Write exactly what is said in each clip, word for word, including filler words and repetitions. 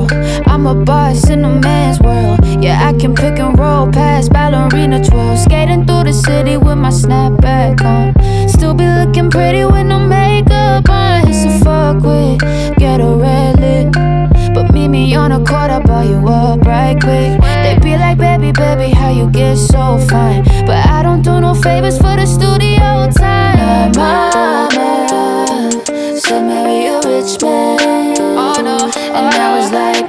girl. I'm a boss in a man's world. Yeah, I can pick and roll past ballerina twirls. Skating through the city with my snapback on. Still be looking pretty with no makeup on. It's a fuck with, get a red lip. But meet me on a court, I'll buy you up right quick. They be like, baby, baby, how you get so fine? But I don't do no favors for the studio time. My mama said marry a rich man. Oh no, and I was like,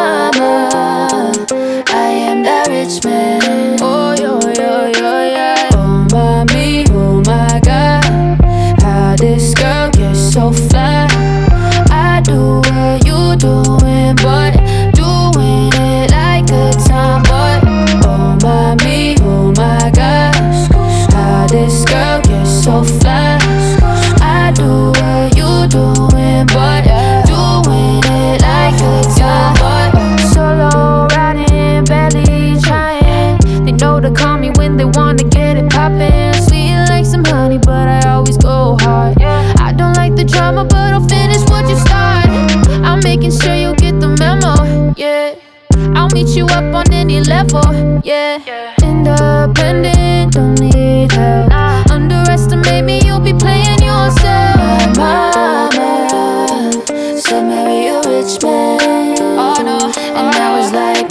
mama, I am that rich man. Oh yo, yo, yo, yeah. Oh mommy, oh my God, how this girl gets so fly. I do what you doing, but doing it like a tomboy. Oh mommy, oh my gosh, how this girl gets so fly. I do what you doing, but doing it like a tomboy. Solo riding, barely trying. They know to call me when they wanna get it poppin'. Sweet like some honey, but I always go hard. I don't like the drama, but I'll finish what you start. I'm making sure you get the memo, yeah. I'll meet you up on any level, yeah. Independent, don't need help. Underestimate me, you'll be playing yourself. My mama said marry a rich man. Oh no, and I was like,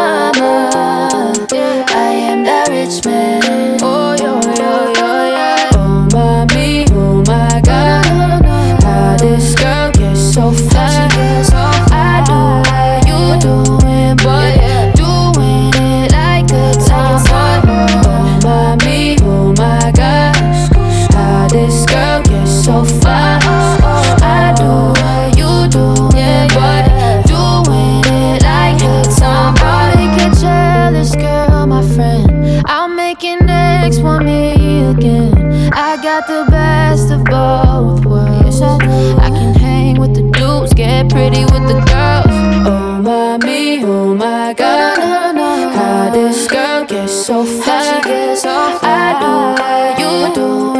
mama, I am that rich man. Oh yo, yo, yo, yeah. Oh mommy, oh my God, how this girl gets so fly. I do what you doing, but doing it like a tomboy. Oh mommy, oh my gosh, how this girl gets so fly. I do what you doing, but doing it like a tomboy. Make a jealous girl, my friend. I'll make an ex want me again. I got the best of both worlds. I can hang with the dudes, get pretty with the girls. Oh mommy, oh my God, how this girl gets so fly. I do what you do.